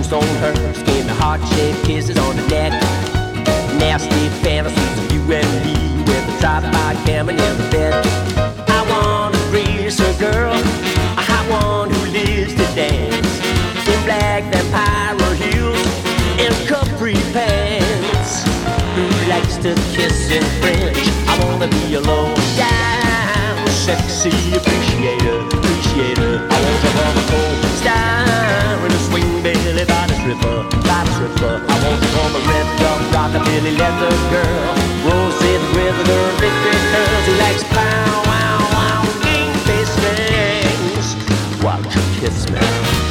tombstone hearse, gave me heart-shaped kisses on the neck. Nasty fantasies of you and me, with a tripod camera in the bed. I want to raise a girl, a hot one who lives to dance, in black vampire heels and capri pants, who likes to kiss in French. I wanna be alone, down, sexy appreciator. I want to have a cold star and a swing belly body stripper. I want to come a red dog, rockabilly leather girl, rose-red with her big curls, who likes pow, wow, wow, game face things. Why don't you kiss me?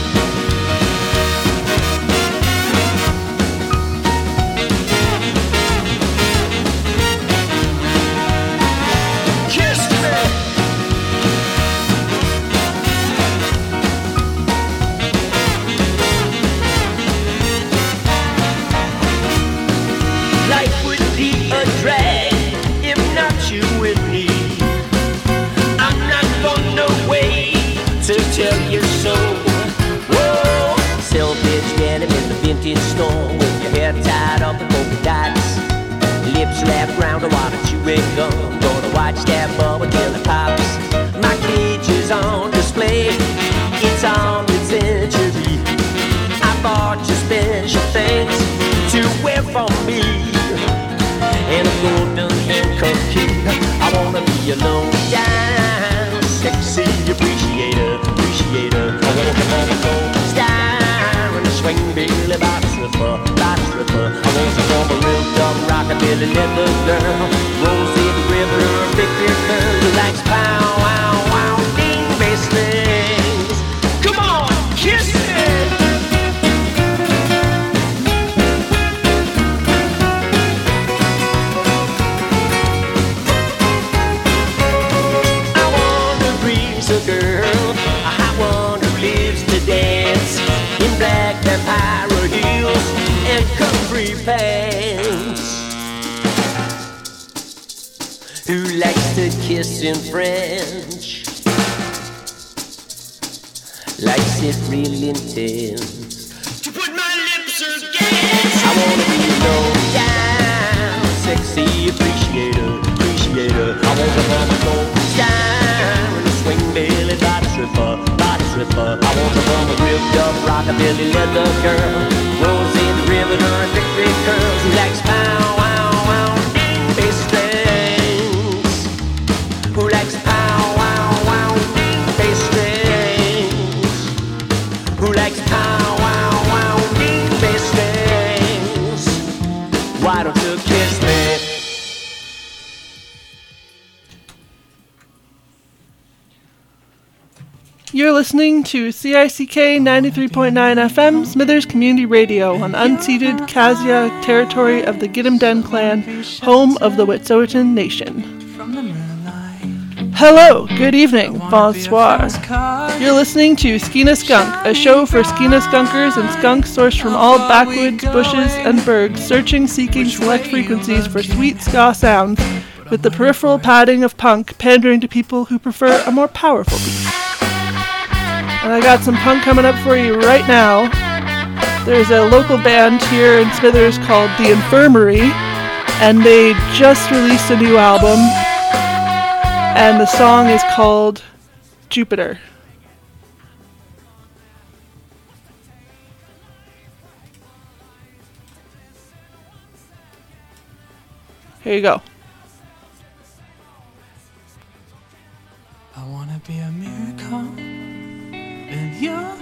Tell you so. Whoa, self-edge denim in the vintage store, with your hair tied up in polka dots, lips wrapped round a wad of chewing gum. Gonna watch that bubble till it pops. My cage is on display, it's on the century. I bought you special things to wear for me, and a golden handcuff key. I wanna be alone, down, sexy appreciator. I want to have a cold star and a swing billy body stripper. I want to have a real dumb rockabilly leather girl, rose-red river, big girl who likes pow, wow, wow, ding bass things. Come on, kiss me. I want to breeze a girl, one who lives to dance, in black vampire heels and capri pants, who likes to kiss in French, likes it real intense, to put my lips against. I wanna be alone, down, sexy appreciator. I want to have a cold star and a swing belly body stripper. I want to have a ripped up rockabilly leather girl, rose-red riveter and big curls, who likes pow, wow, wow, ding bass strings, who likes pow, wow, wow, ding bass strings, who likes pow, wow, wow, ding bass strings. Why don't you kiss me? You're listening to CICK 93.9 FM, Smithers Community Radio, on unceded Kasia territory of the Gitumden clan, home of the Wet'suwet'en Nation. Hello, good evening, bonsoir. You're listening to Skeena Skunk, a show for Skeena skunkers and skunks sourced from all backwoods, bushes, and bergs, seeking select frequencies for sweet ska sounds, with the peripheral padding of punk pandering to people who prefer a more powerful beat. And I got some punk coming up for you right now. There's a local band here in Smithers called The Infirmary, and they just released a new album, and the song is called Jupiter. Here you go. I wanna be a miracle in your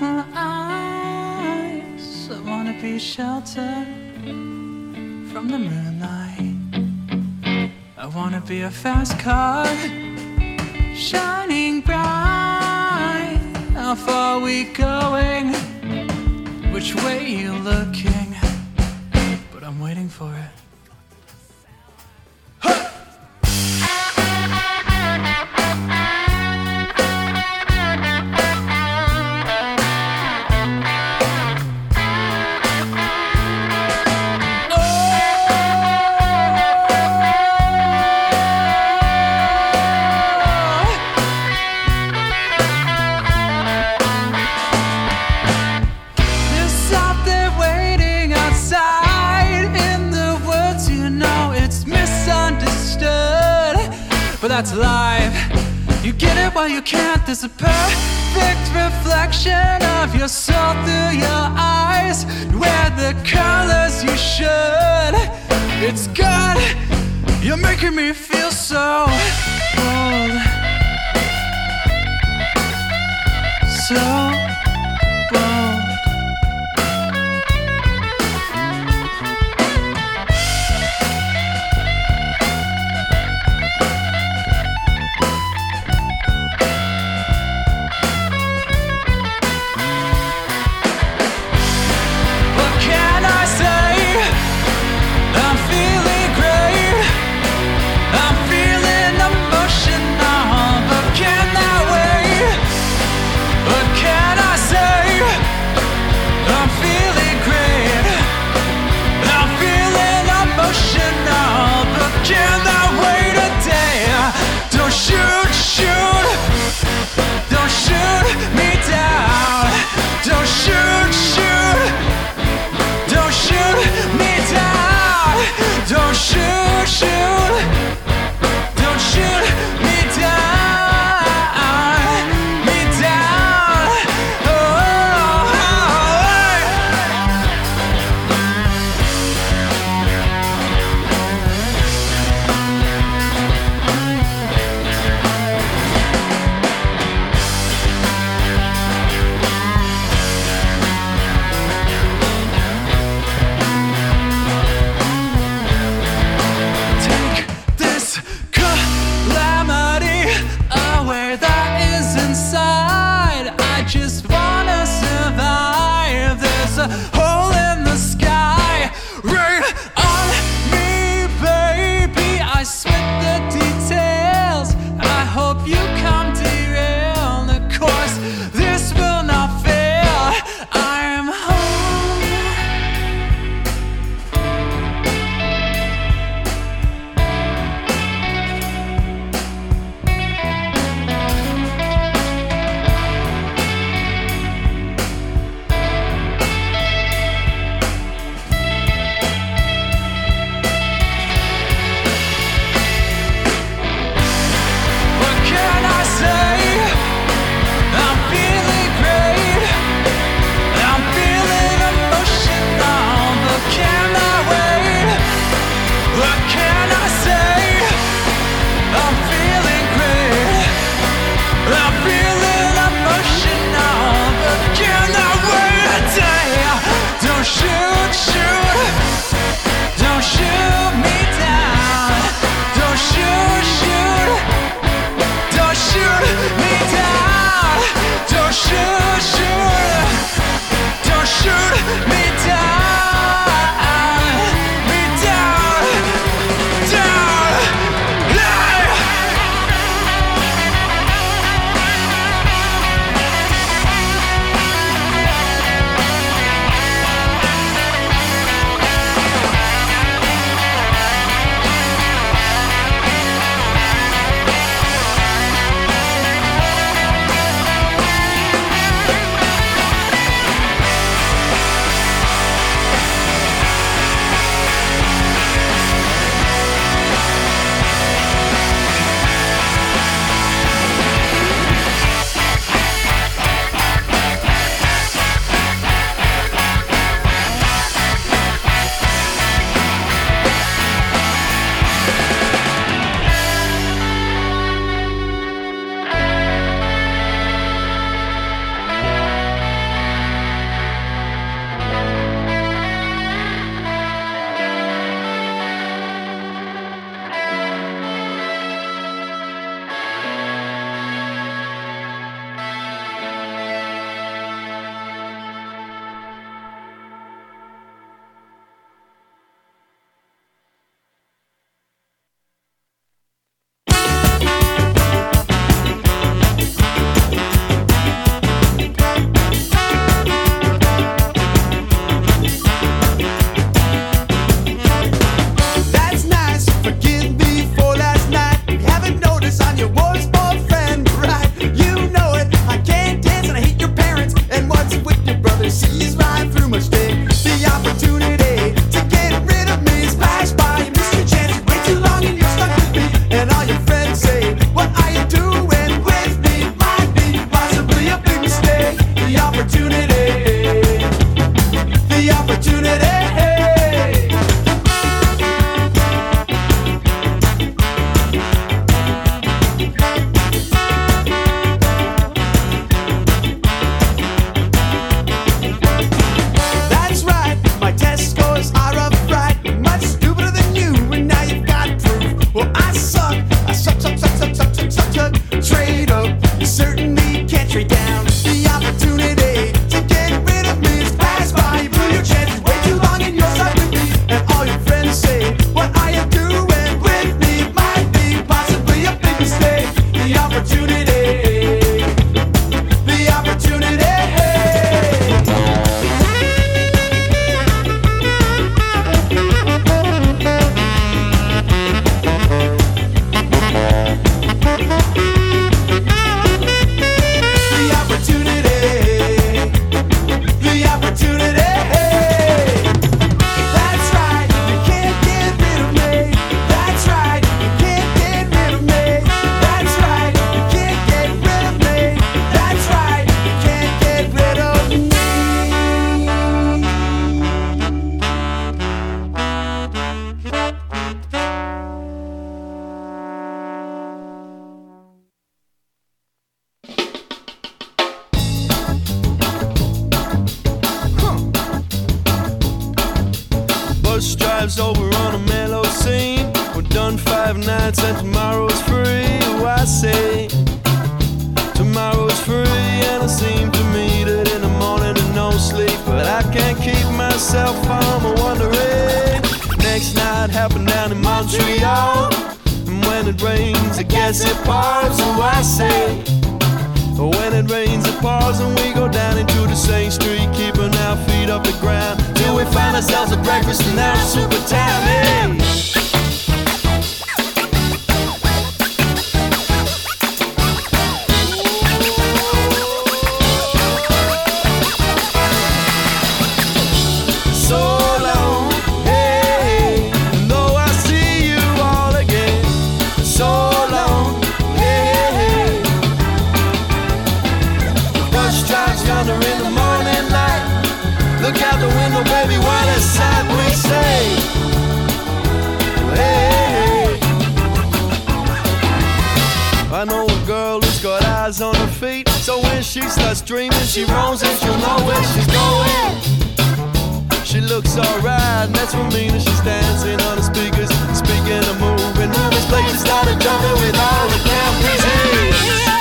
eyes. I wanna be sheltered from the moonlight. I wanna be a fast car shining bright. How far are we going? Which way you looking? But I'm waiting for it. Out there but that's life. You get it while you can't. There's a perfect reflection of your soul through your eyes. You wear the colors you should. It's good. You're making me feel so bold. So bold. Can 5 nights and tomorrow's free. Oh, I say tomorrow's free, and it seems to me that in the morning there's no sleep, but I can't keep myself from wondering. Next night happened down in Montreal, and when it rains, I guess it pours. Oh, I say when it rains, it pours, and we go down into the same street, keeping our feet off the ground till we find ourselves at breakfast in our super town. Hey! Look out the window, baby, what a sight we say. Hey, hey. I know a girl who's got eyes on her feet, so when she starts dreaming, she runs and she'll know where she's going. She looks alright, and that's what means she's dancing on the speakers, speaking of moving, moving places, started jumping with all the damn pieces.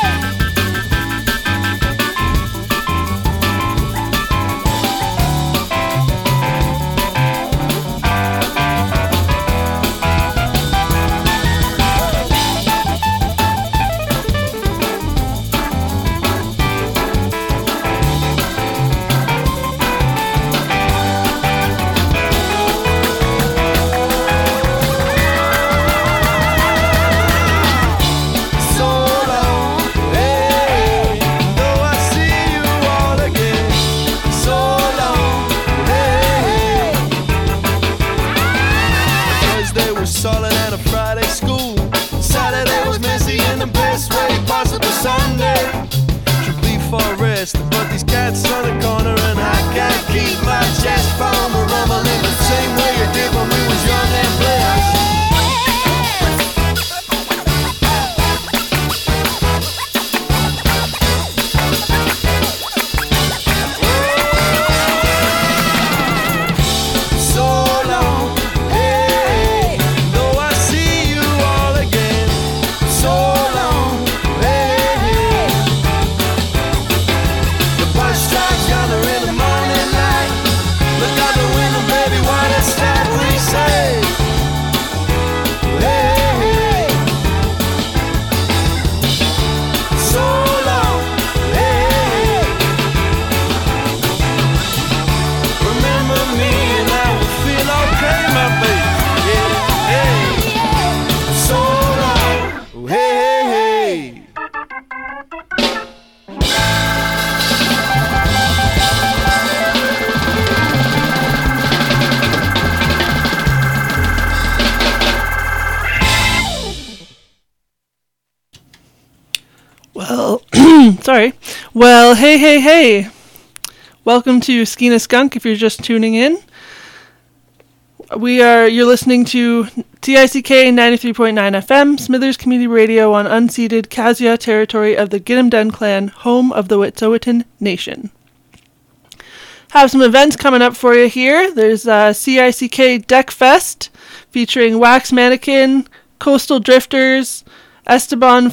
But these cats on the corner, and I can't keep my chest from rumbling the same way it did when we was young and blessed. So long, hey, though I see you all again. So long, hey. Bus drives yonder in the morning light. Look out the window, baby, what a sight we say. Hey, hey. So long, hey. Remember me and I will feel okay, my baby. Yeah, hey. So long, hey, hey. Well, sorry. Well, hey, hey, hey. Welcome to Skeena Skunk if you're just tuning in. You're listening to TICK 93.9 FM, Smithers Community Radio on unceded Kasia territory of the Ginnamdun clan, home of the Wet'suwet'en Nation. Have some events coming up for you here. There's CICK Deck Fest featuring Wax Mannequin, Coastal Drifters, Esteban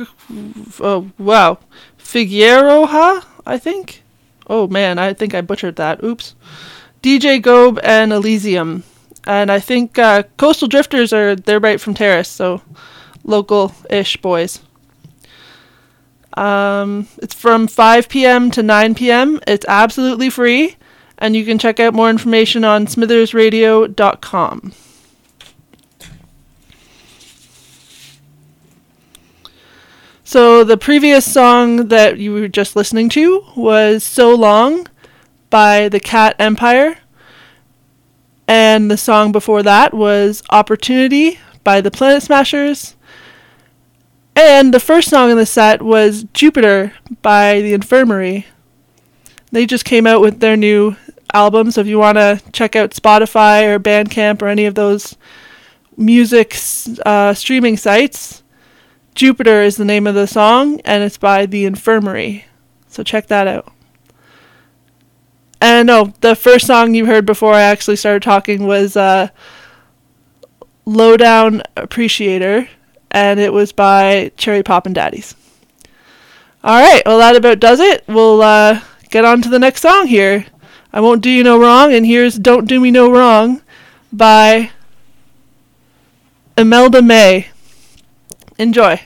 Figueroa, I think. Oh man, I think I butchered that. Oops. DJ Gobe and Elysium. And I think Coastal Drifters they're right from Terrace, so local-ish boys. It's from 5 p.m. to 9 p.m. It's absolutely free, and you can check out more information on smithersradio.com. So the previous song that you were just listening to was So Long by the Cat Empire. And the song before that was Opportunity by the Planet Smashers. And the first song in the set was Jupiter by the Infirmary. They just came out with their new album, so if you want to check out Spotify or Bandcamp or any of those music streaming sites, Jupiter is the name of the song, and it's by the Infirmary. So check that out. And the first song you heard before I actually started talking was Lowdown Appreciator, and it was by Cherry Poppin' Daddies. Alright, well that about does it. We'll get on to the next song here. I Won't Do You No Wrong, and here's Don't Do Me No Wrong by Imelda May. Enjoy.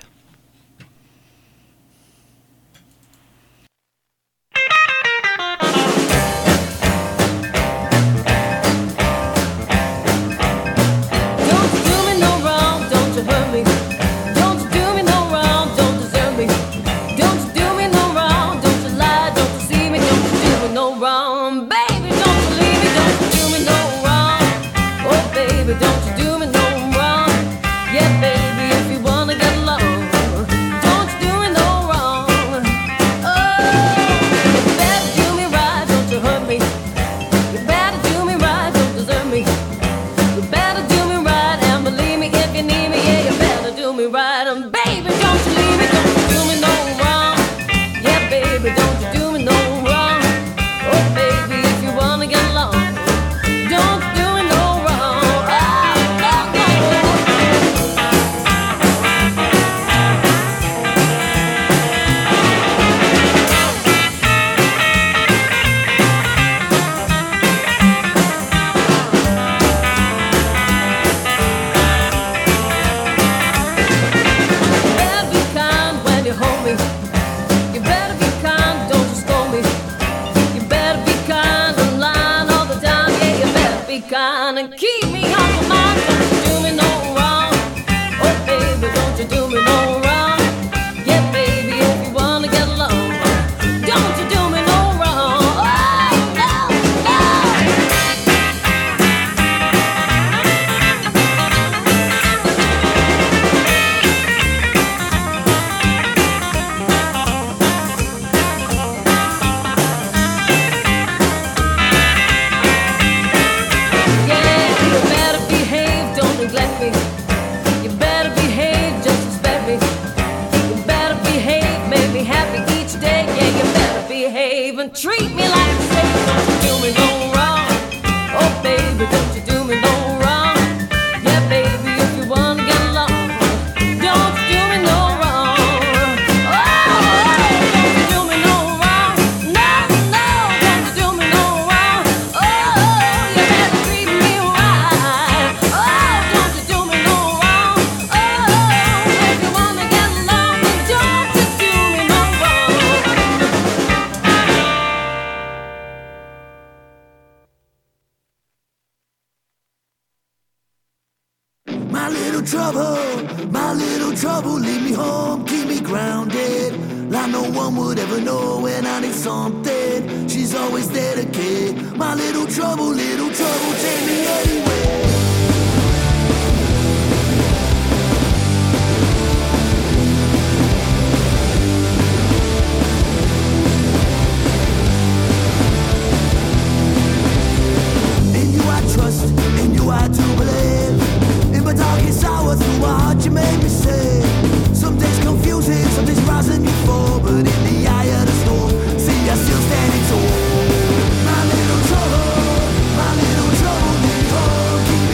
My little trouble, leave home, keep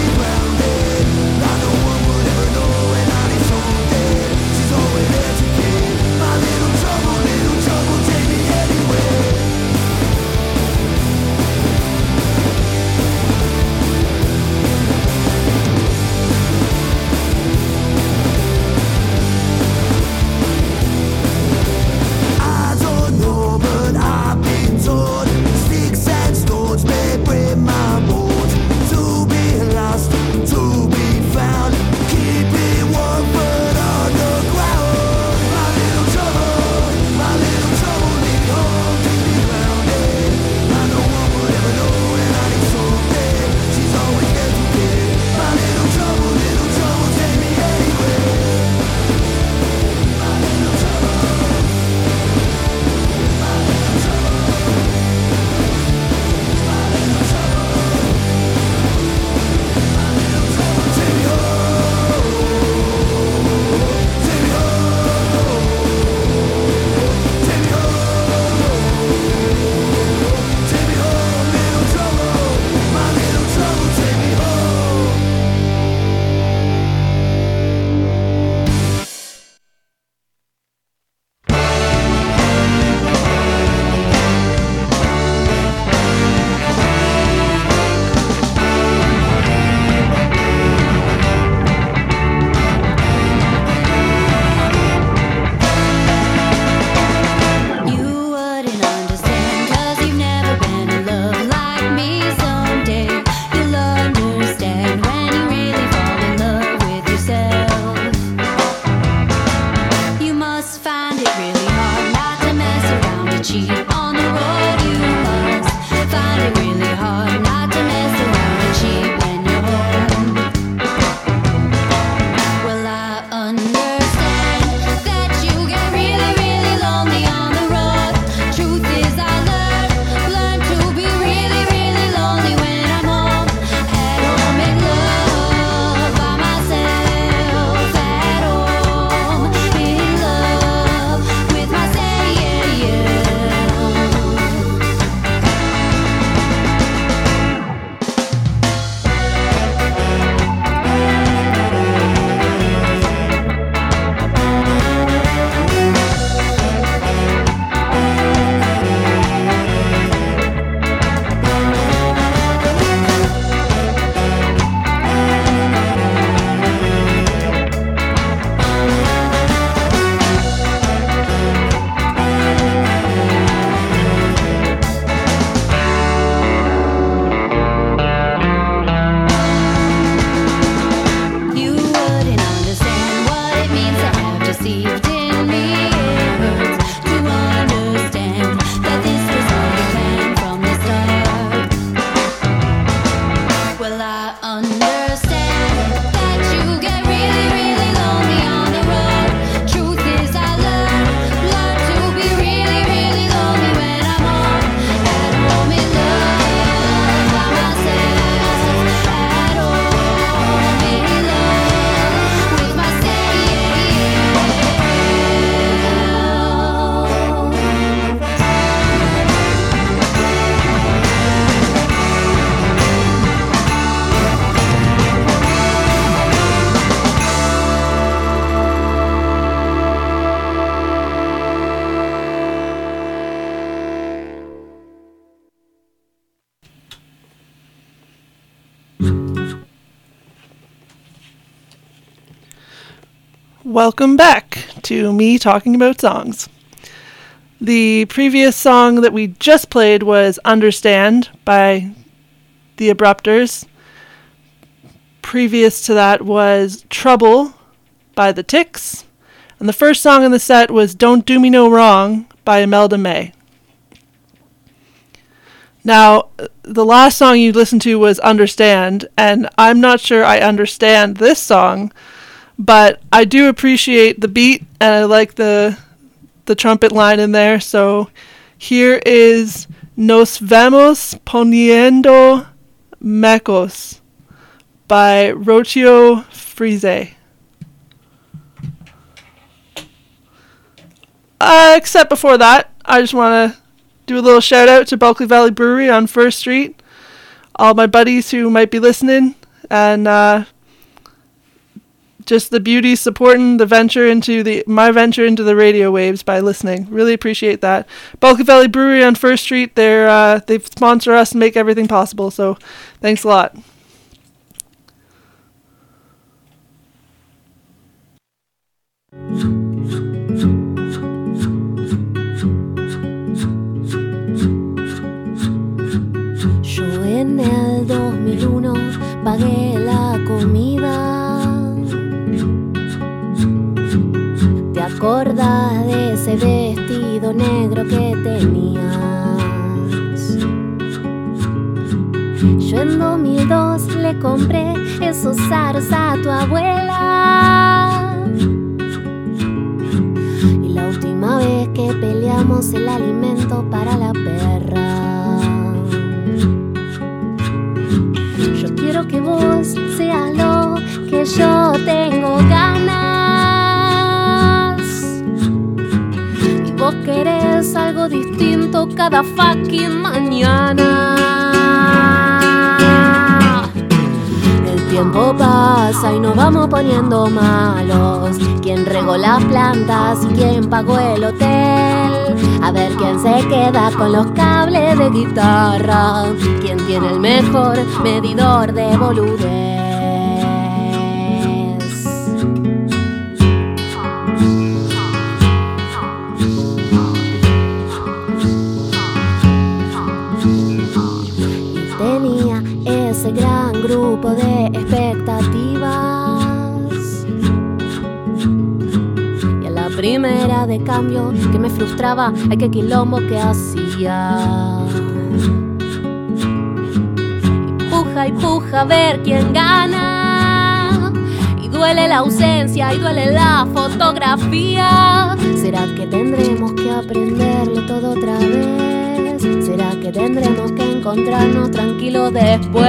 Welcome back to me talking about songs. The previous song that we just played was Understand by the Abrupters. Previous to that was Trouble by the Ticks. And the first song in the set was Don't Do Me No Wrong by Imelda May. Now, the last song you listened to was Understand, and I'm not sure I understand this song, but I do appreciate the beat, and I like the trumpet line in there. So here is Nos Vamos Poniendo Mecos by Rocio Frise. Except before that, I just want to do a little shout out to Bulkley Valley Brewery on 1st Street. All my buddies who might be listening, and just the beauty supporting the venture into my venture into the radio waves by listening. Really appreciate that. Bulkley Valley Brewery on 1st Street, they sponsor us and make everything possible, so thanks a lot. Yo en el 2001 pagué la comida. ¿Te acordás de ese vestido negro que tenías? Yo en 2002 le compré esos aros a tu abuela. Y la última vez que peleamos el alimento para la perra. Yo quiero que vos seas lo que yo tengo ganas. Vos querés algo distinto cada fucking mañana. El tiempo pasa y nos vamos poniendo malos. ¿Quién regó las plantas y quién pagó el hotel? A ver quién se queda con los cables de guitarra. ¿Quién tiene el mejor medidor de boludez? Ese gran grupo de expectativas. Y a la primera de cambio que me frustraba, ay qué quilombo que hacía. Y puja a ver quién gana. Y duele la ausencia y duele la fotografía. ¿Será que tendremos que aprenderlo todo otra vez? ¿Será que tendremos que encontrarnos tranquilos después?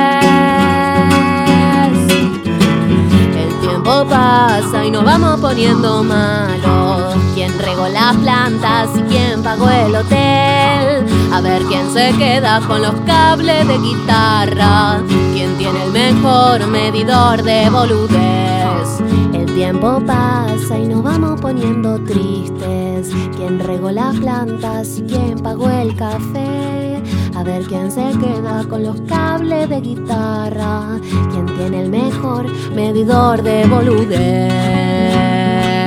El tiempo pasa y nos vamos poniendo malos. ¿Quién regó las plantas y quién pagó el hotel? A ver quién se queda con los cables de guitarra. ¿Quién tiene el mejor medidor de boludez? El tiempo pasa y nos vamos poniendo tristes. ¿Quién regó las plantas y quién pagó el café? A ver quién se queda con los cables de guitarra. ¿Quién tiene el mejor medidor de boludez?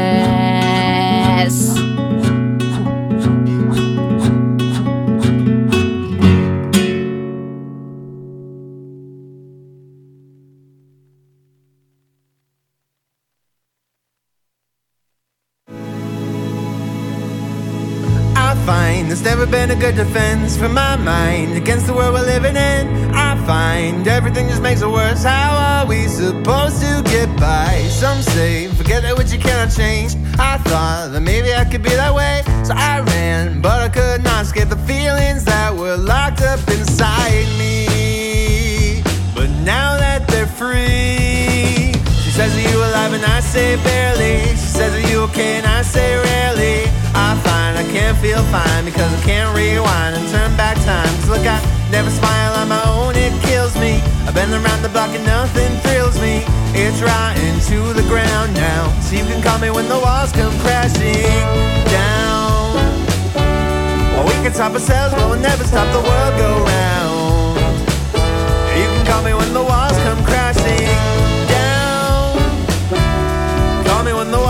There's never been a good defense for my mind against the world we're living in. I find everything just makes it worse. How are we supposed to get by? Some say forget that which you cannot change. I thought that maybe I could be that way, so I ran, but I could not escape the feelings that were locked up inside me. But now that they're free, she says, are you alive? And I say barely. She says, are you okay? And I say rarely. I find I can't feel fine because I can't rewind and turn back time. Cause look, I never smile on my own, it kills me. I've been around the block and nothing thrills me. It's rotten to the ground now, so you can call me when the walls come crashing down. Well, we can stop ourselves, but we'll never stop the world go round. You can call me when the walls come crashing down. Call me when the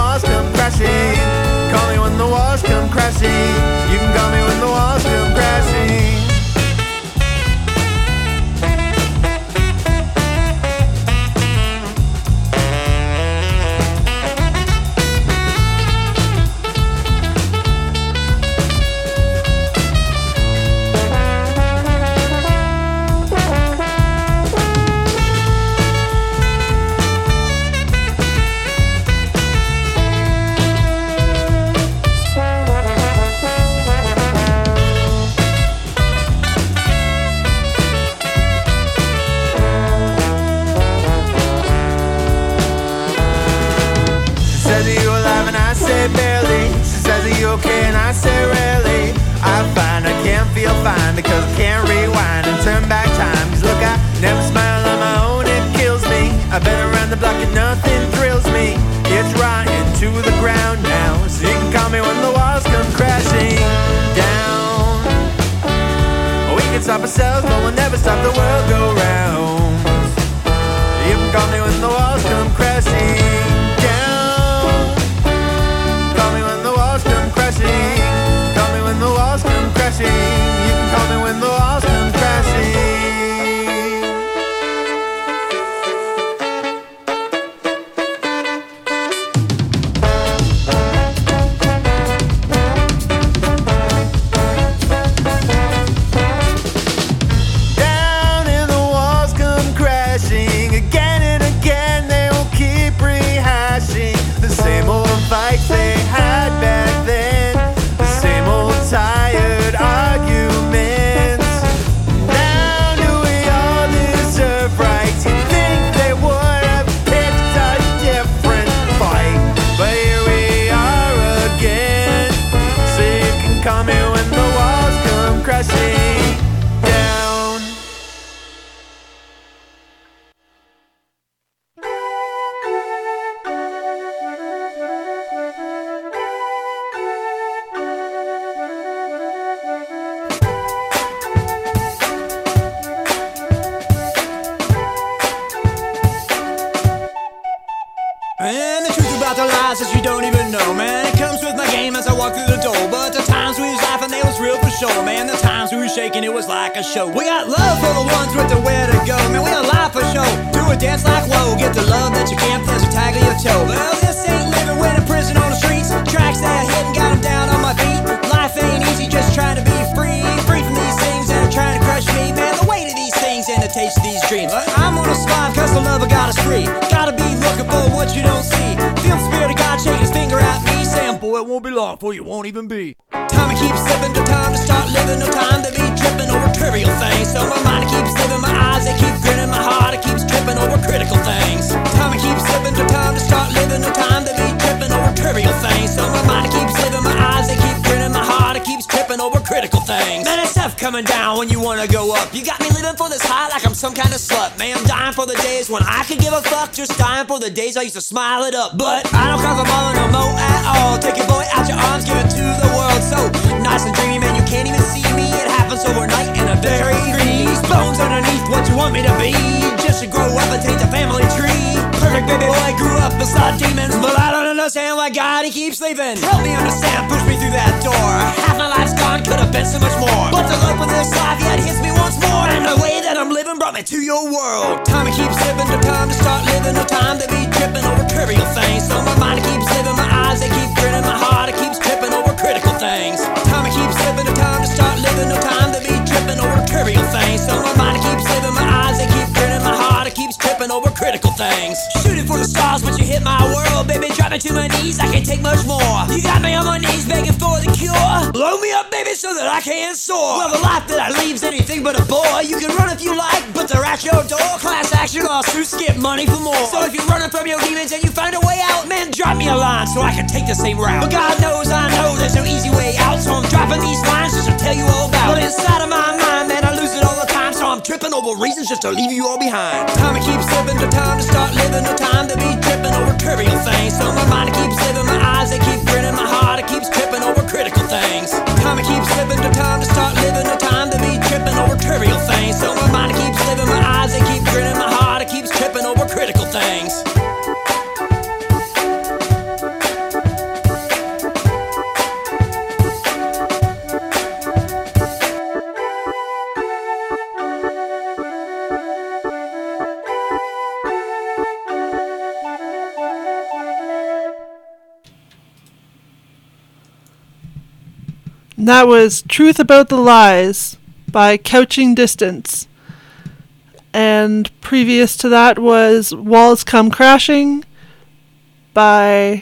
crashing. You can call me when the walls come crashing. Okay, and I say really, I find I can't feel fine because I can't rewind and turn back time. Cause look, I never smile on my own, it kills me. I've been around the block and nothing thrills me. It's rotten to the ground now, so you can call me when the walls come crashing down. We can stop ourselves, but we'll never stop the world go round. You can call me when the walls come crashing. Call me when the walls come crashing. You can call me when the walls come crashing. Down and the walls come crashing. Again and again they will keep rehashing the same old fights they had back then. Tired arguments. Now do we all deserve rights? You'd think they would have picked a different fight, but here we are again. So you can call me when the walls come crashing down. And the truth about the lies that you don't even know, man, it comes with my game as I walk through the door. But the times we was laughing, they was real for sure, man. The times we was shaking, it was like a show. We got love for the ones with the where to go, man. We alive for show. Do a dance like whoa, get the love that you can't. There's a tag of your toe. Well, this ain't living when in prison on the streets. Tracks that hit and got them down on my feet. Life ain't easy, just trying to be free. Free from these things that are trying to crush me, man. The weight of these things and the taste of these dreams. I'm gonna survive cause the love of God is free. Gotta be looking for what you don't see. Feel the spirit of God shaking his finger at me, saying, boy, it won't be long before you won't even be. Time to keep slipping, no time to start living, no time to be tripping over trivial things. So my mind keeps living, my eyes they keep grinning, my heart it keeps tripping over critical things. Time to keep slipping, no time to start living, no time to be tripping over trivial things. So my mind keeps living, my eyes they keep grinning, my heart it keeps tripping over critical things. Man, it's tough coming down when you wanna go up. You got me living for this high like I'm some kind of slut. Man, I'm dying for the days when I could give a fuck, just dying for the days I used to smile it up. But I don't cause I'm all no more at all. Take your boy out your arms, give it to the world. So nice and dreamy, man, you can't even see me. It happens overnight in a very grease. Bones underneath what you want me to be, just to grow up and take the family tree. Perfect baby boy, grew up beside demons, but I don't understand why God he keeps leaving. Help me understand, push me through that door. Half my life's gone, could have been so much more. But the love with this life, yeah, it hits me once more. And the way that I'm living brought me to your world. Time to keep slipping, no time to start living, no time to be tripping over trivial things. So my mind keeps living, my eyes they keep grinning, my heart it keeps tripping over critical things. Time to keep slipping, no time to start living, no time to be tripping over trivial things. So my mind keeps living, my eyes they keep grinning, my heart it keeps tripping over critical things. Shooting for the stars, but you hit my world, baby, drop me to my knees, I can't take much more. You got me on my knees begging for the cure. Blow me up, baby, so that I can soar. Well, the life that I leave's anything but a bore. You can run if you like, but they're at your door. Class action lawsuits, get money for more. So if you're running from your demons and you find a way out, man, drop me a line so I can take the same route. But God knows I know there's no easy way out, so I'm dropping these lines just to tell you all about. But inside of my mind, man, I lose it all the time, so I'm tripping over reasons just to leave you all behind. Time to keep slipping, no time to start living, no time to be tripping over trivial things. So my mind keeps living, my eyes they keep grinning, my heart it keeps tripping over critical things. Time to keep slipping, no time to start living, no time to be tripping over trivial things. So my mind keeps living, my eyes they keep grinning, my heart it keeps tripping over critical things. And that was Truth About the Lies by Couching Distance. And previous to that was Walls Come Crashing by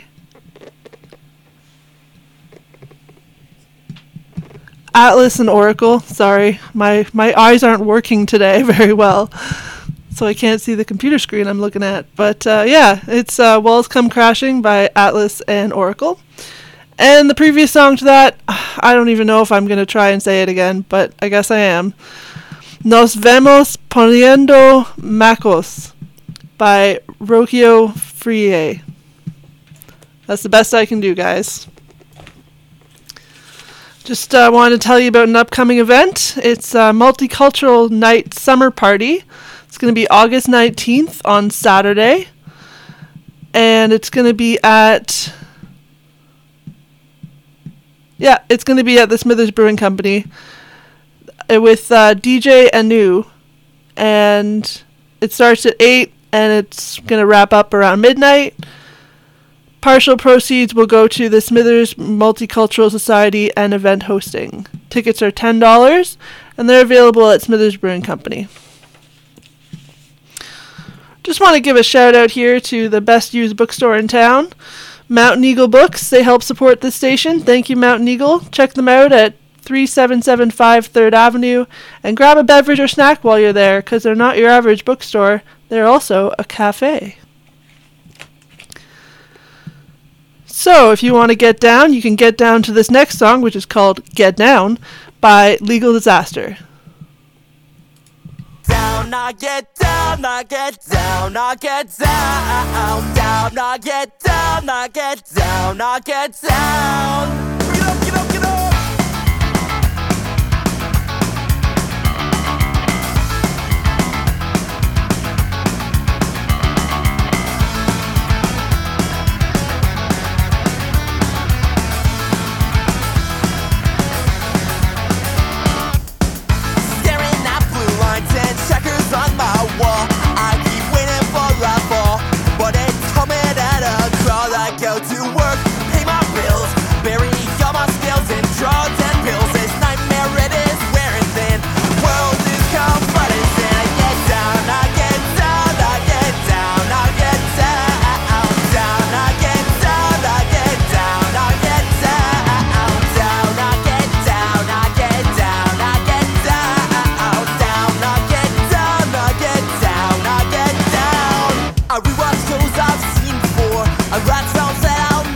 Atlas and Oracle. Sorry, my eyes aren't working today very well, so I can't see the computer screen I'm looking at. But yeah, it's Walls Come Crashing by Atlas and Oracle. And the previous song to that, I don't even know if I'm going to try and say it again, but I guess I am. Nos Vemos Poniendo Macos by Rocchio Frie. That's the best I can do, guys. Just wanted to tell you about an upcoming event. It's a Multicultural Night Summer Party. It's going to be August 19th on Saturday. And it's going to be at... Yeah, it's going to be at the Smithers Brewing Company with DJ Anu. And it starts at 8 and it's going to wrap up around midnight. Partial proceeds will go to the Smithers Multicultural Society and event hosting. Tickets are $10 and they're available at Smithers Brewing Company. Just want to give a shout out here to the best used bookstore in town, Mountain Eagle Books. They help support this station. Thank you, Mountain Eagle. Check them out at 3775 3rd Avenue and grab a beverage or snack while you're there, because they're not your average bookstore. They're also a cafe. So if you want to get down, you can get down to this next song, which is called Get Down by Legal Disaster. Down, I get down, I get down, I get down, down, I get down, I get down, I get down. Get up, get up, get up. Checkers on my wall, I keep waiting for a fall, but it's coming at a crawl. I go to work, pay my bills, bury all my skills in drugs and pills. This nightmare, it is wearing thin. World is confronting sin. I get down, I get down, I get down, I get down, down, I get down, I get down, I get down, down, I get down, I get down, I get down, down, I get down, I get down, I get down. I rewatch shows I've seen before. I write songs that I'll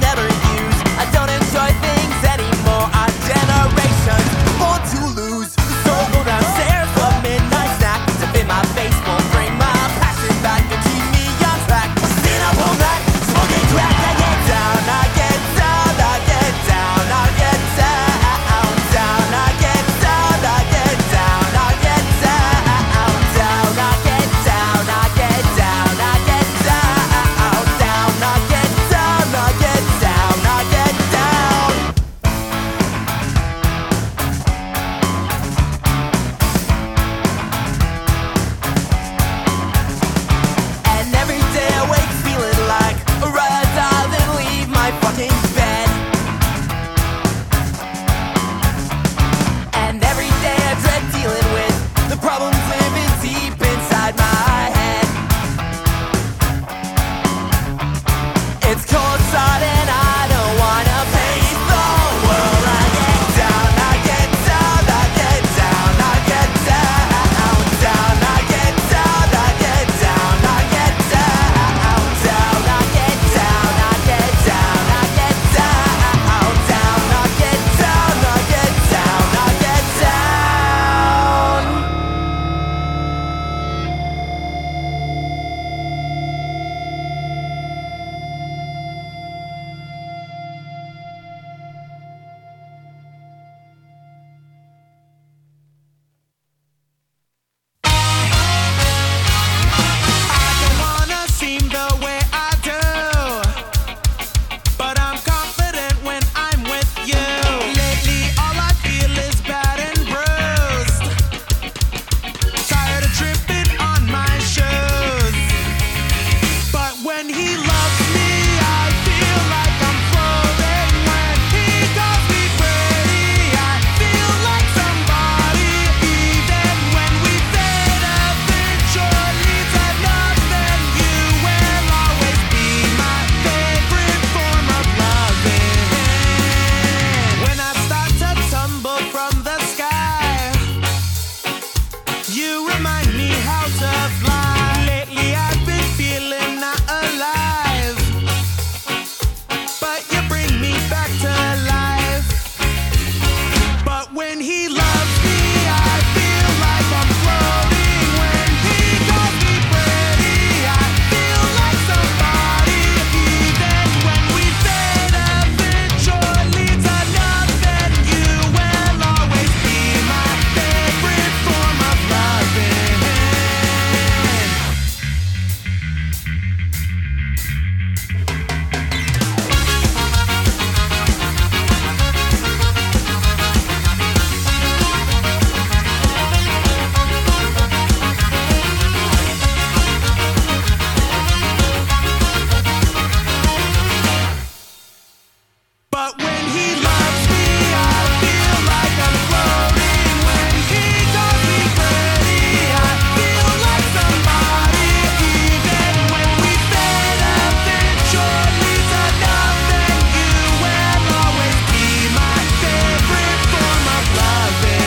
But when he loves me, I feel like I'm floating. When he calls me pretty, I feel like somebody. Even when we fed up and short leaves enough, then you will always be my favorite form of loving.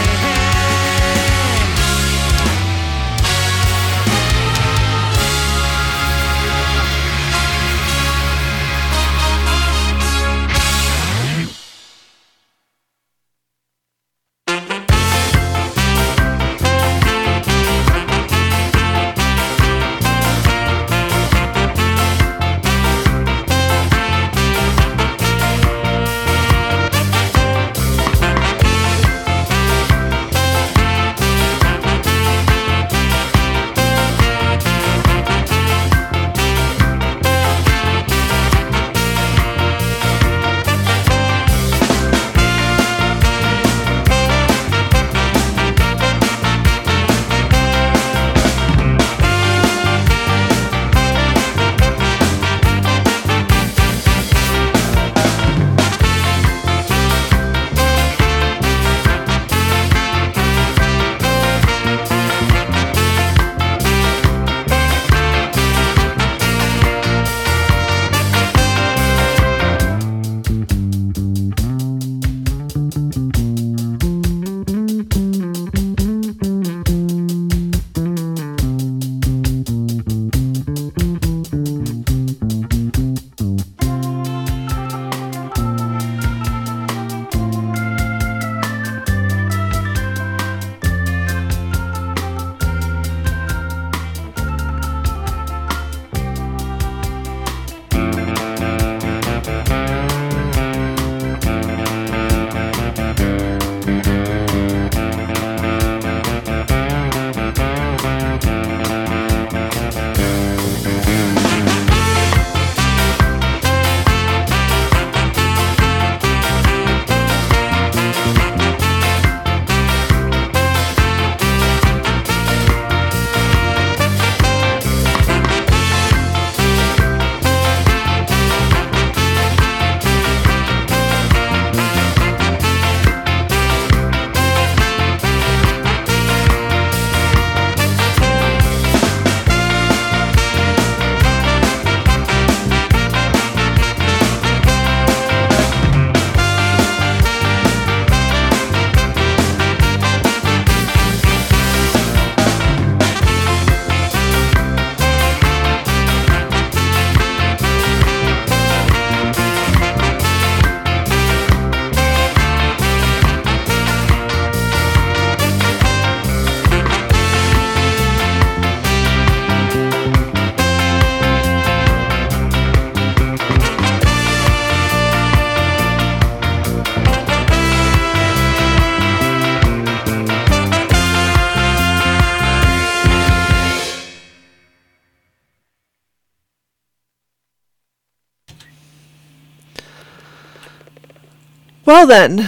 Well then,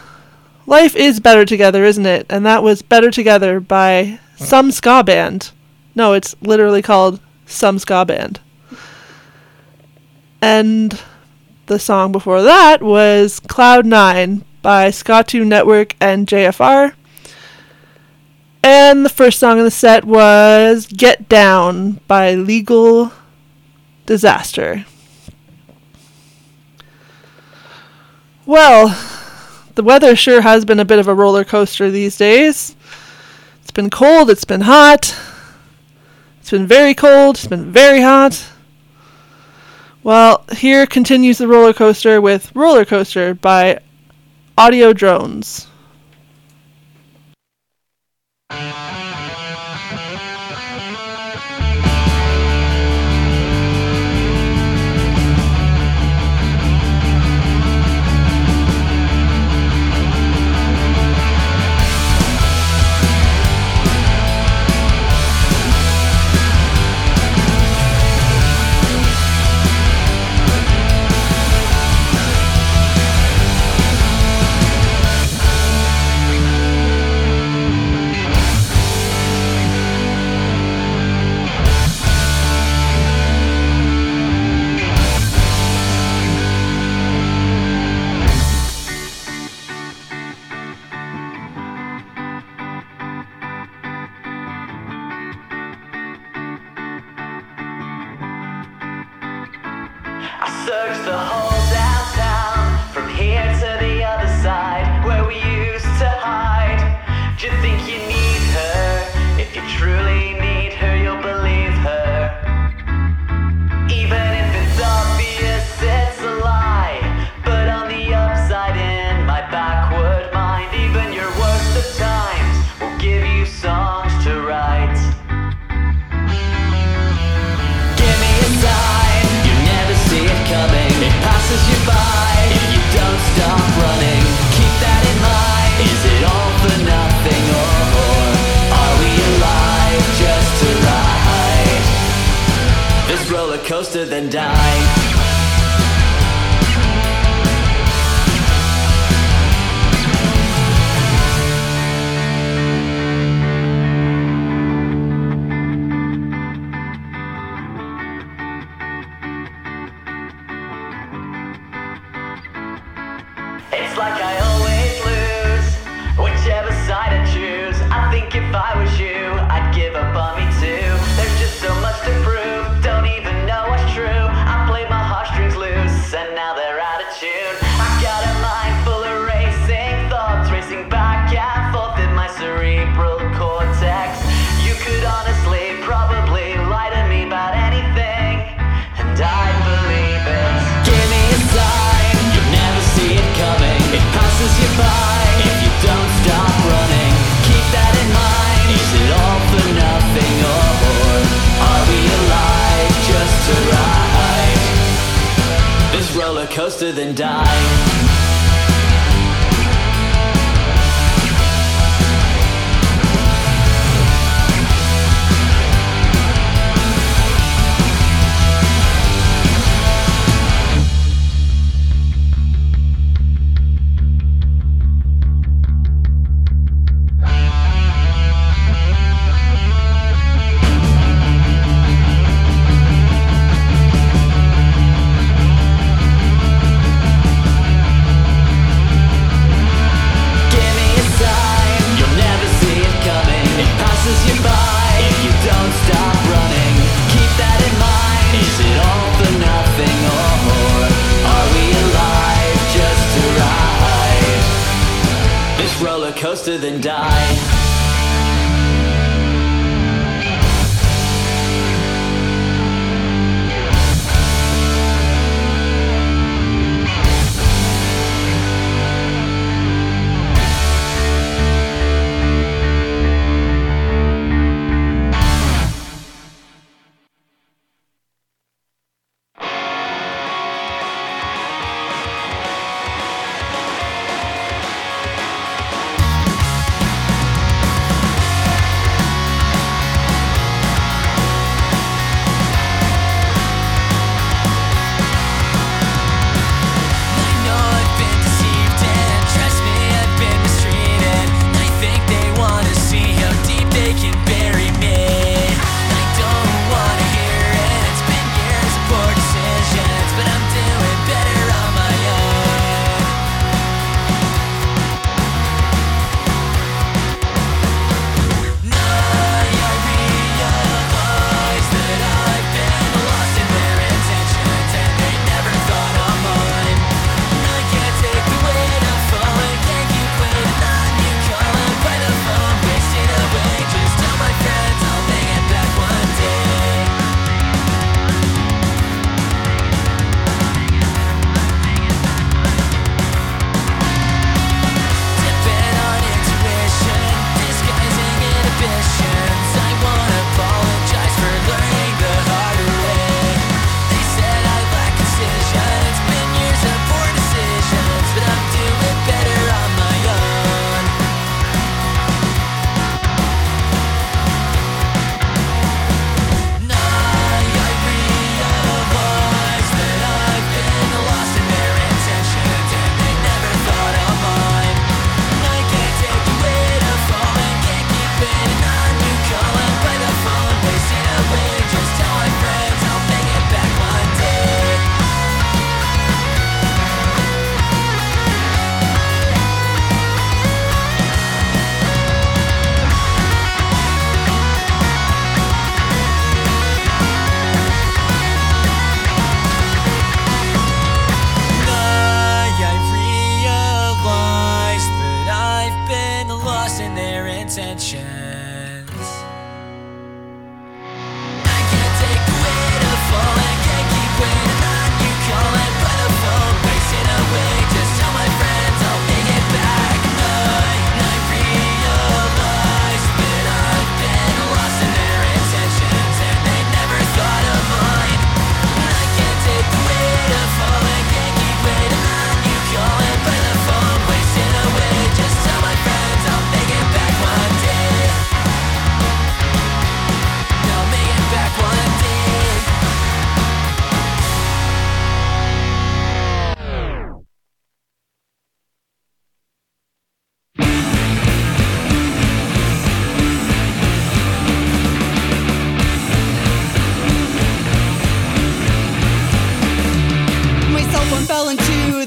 life is better together, isn't it? And that was Better Together by Some Ska Band. No, it's literally called Some Ska Band. And the song before that was Cloud 9 by Ska2 Network and JFR. And the first song in the set was Get Down by Legal Disaster. Well, the weather sure has been a bit of a roller coaster these days. It's been cold, it's been hot. It's been very cold, it's been very hot. Well, here continues the roller coaster with Roller Coaster by Audio Drones. than die. It's like I always lose, whichever side I choose. I think if I was you, I'd give up on me too. There's just so much to prove, don't even know what's true. I play my heartstrings loose, and now they're out of tune. I got a mind full of racing thoughts, racing back and forth in my cerebral cortex. You could honestly probably lie to me about anything, and I'd believe it. Give me a sign, you'll never see it coming. It passes you by if you don't stop running. Keep that in mind. Is it all for nothing, or are we alive just to ride this roller coaster then die? Coaster then die.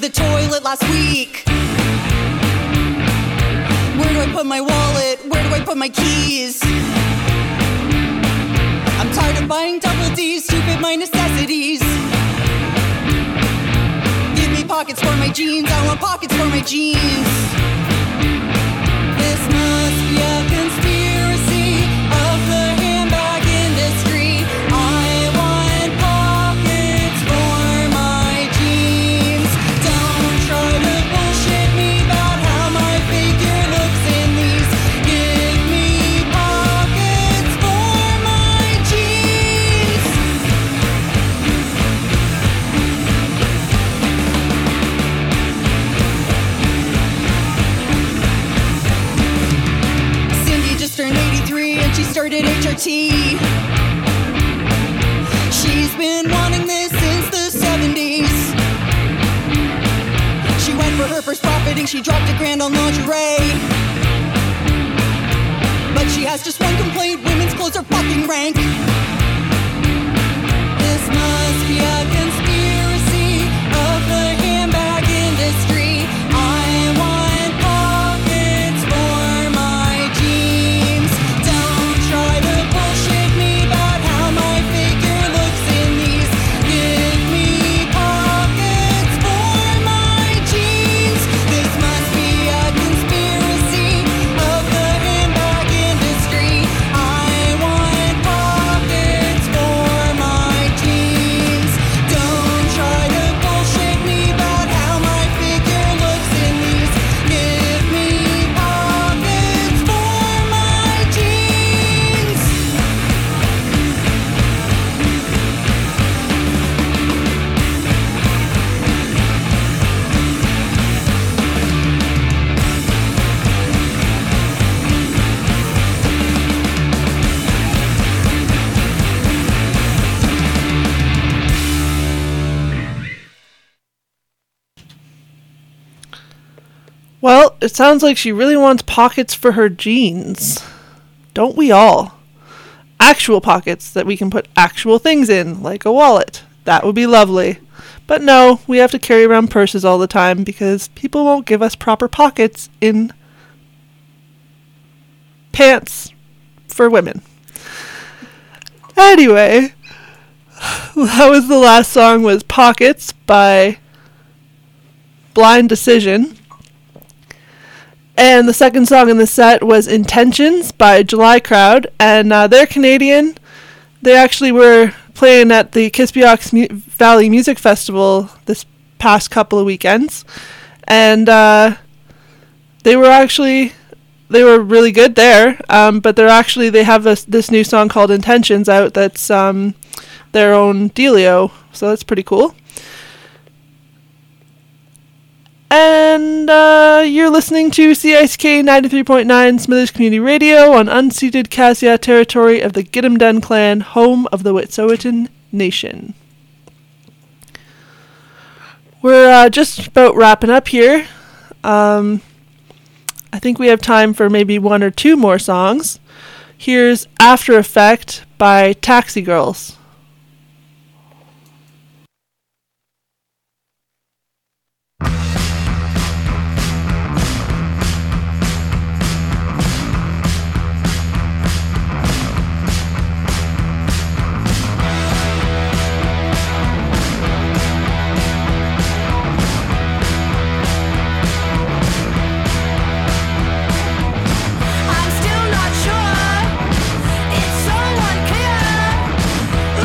the toilet last week. Where do I put my wallet? Where do I put my keys? I'm tired of buying double D's to fit my necessities. Give me pockets for my jeans, I want pockets for my jeans. This must be a conspiracy of the handbag industry. I want pockets for my jeans. Don't try to bullshit me about how my figure looks in these. Give me pockets for my jeans. Cindy just turned 83 and she started HRT. She's been wanting this since the 70s. She went for her first profiting, she dropped $1,000 on lingerie. But she has just one complaint, women's clothes are fucking rank. This must be a conspiracy of the handbag industry. I want pockets for my jeans. Don't try to bullshit me about how my figure looks in these. Give me pockets for my jeans. This must be a conspiracy of the handbag industry. I want pockets for my jeans. Don't try to bullshit me about how my figure looks in these. Give me pockets for my jeans. Well, it sounds like she really wants pockets for her jeans. Don't we all? Actual pockets that we can put actual things in, like a wallet. That would be lovely. But no, we have to carry around purses all the time because people won't give us proper pockets in pants for women. Anyway, that was the last song, was Pockets by Blind Decision. And the second song in the set was Intentions by July Crowd, and they're Canadian. They actually were playing at the Kispiox Valley Music Festival this past couple of weekends, and they were really good there. But they have this new song called Intentions out that's their own dealio, so that's pretty cool. And you're listening to CISK 93.9 Smithers Community Radio on unceded Kasia territory of the Gitumden clan, home of the Wet'suwet'en Nation. We're just about wrapping up here. I think we have time for maybe one or two more songs. Here's After Effect by Taxi Girls. I'm still not sure, it's so unclear.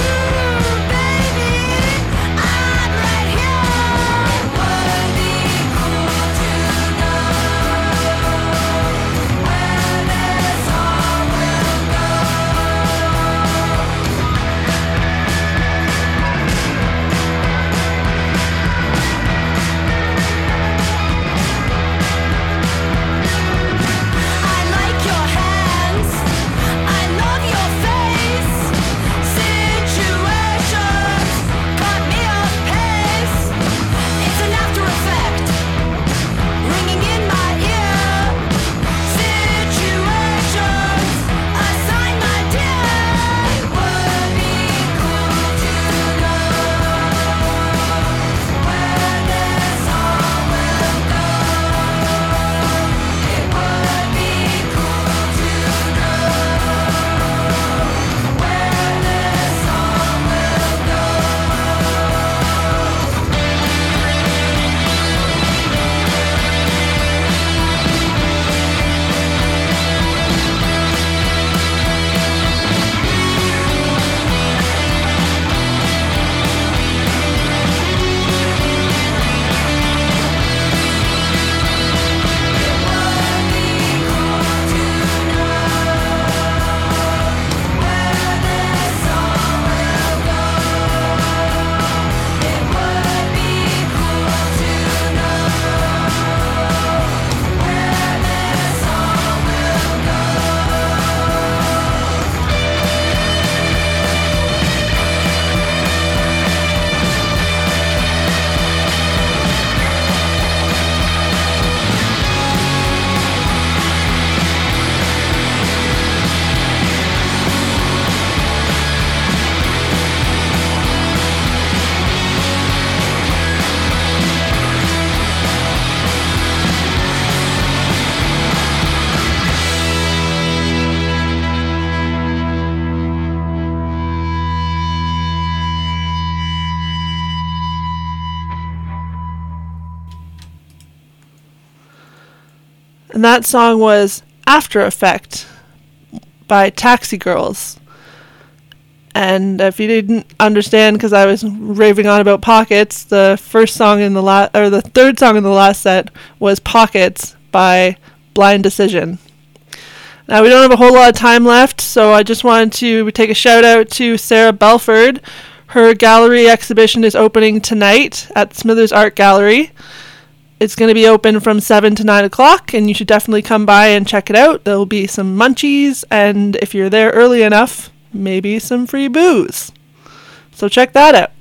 And that song was After Effect by Taxi Girls. And if you didn't understand, because I was raving on about Pockets, the third song in the last set was Pockets by Blind Decision. Now, we don't have a whole lot of time left, so I just wanted to take a shout out to Sarah Belford. Her gallery exhibition is opening tonight at Smithers Art Gallery. It's going to be open from 7 to 9 o'clock, and you should definitely come by and check it out. There'll be some munchies, and if you're there early enough, maybe some free booze. So check that out.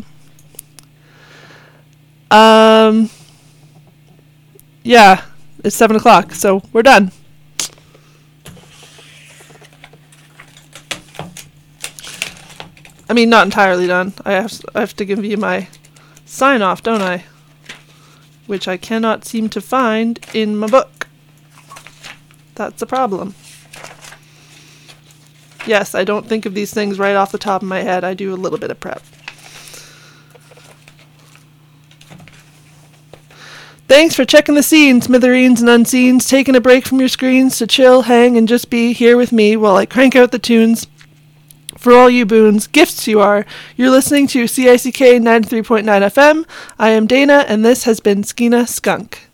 Yeah, it's 7 o'clock, so we're done. I mean, not entirely done. I have to give you my sign-off, don't I? Which I cannot seem to find in my book. That's a problem. Yes, I don't think of these things right off the top of my head. I do a little bit of prep. Thanks for checking the scene, Smithereens and Unseens, taking a break from your screens to chill, hang, and just be here with me while I crank out the tunes. For all you boons, gifts you are. You're listening to CICK 93.9 FM. I am Dana, and this has been Skeena Skunk.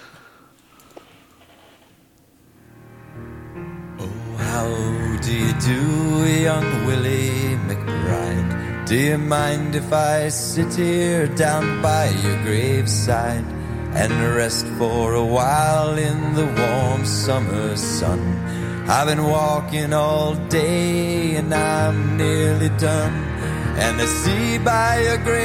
Oh, how do you do, young Willie McBride? Do you mind if I sit here down by your graveside and rest for a while in the warm summer sun? I've been walking all day and I'm nearly done, and I see by your grave